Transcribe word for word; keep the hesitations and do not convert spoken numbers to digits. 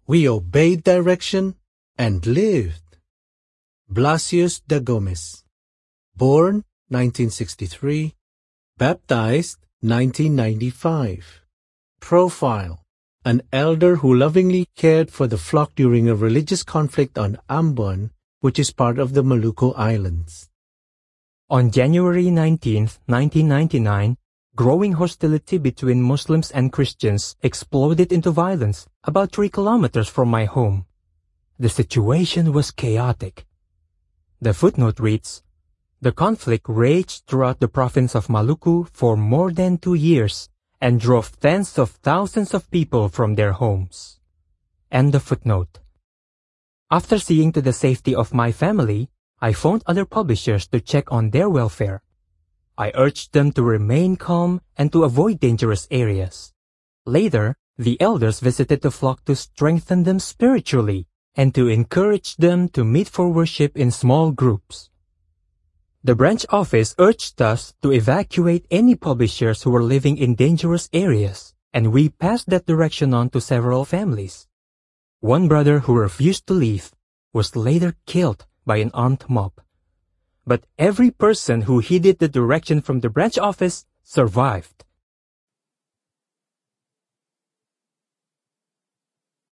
We obeyed direction and lived. Blasius de Gomez. Born nineteen sixty-three. Baptized nineteen ninety-five. Profile. An elder who lovingly cared for the flock during a religious conflict on Ambon, which is part of the Maluku Islands. On January nineteenth, nineteen ninety-nine, growing hostility between Muslims and Christians exploded into violence about three kilometers from my home. The situation was chaotic. The footnote reads, "The conflict raged throughout the province of Maluku for more than two years and drove tens of thousands of people from their homes." End of footnote. After seeing to the safety of my family, I phoned other publishers to check on their welfare. I urged them to remain calm and to avoid dangerous areas. Later, the elders visited the flock to strengthen them spiritually and to encourage them to meet for worship in small groups. The branch office urged us to evacuate any publishers who were living in dangerous areas, and we passed that direction on to several families. One brother who refused to leave was later killed by an armed mob. But every person who heeded the direction from the branch office survived.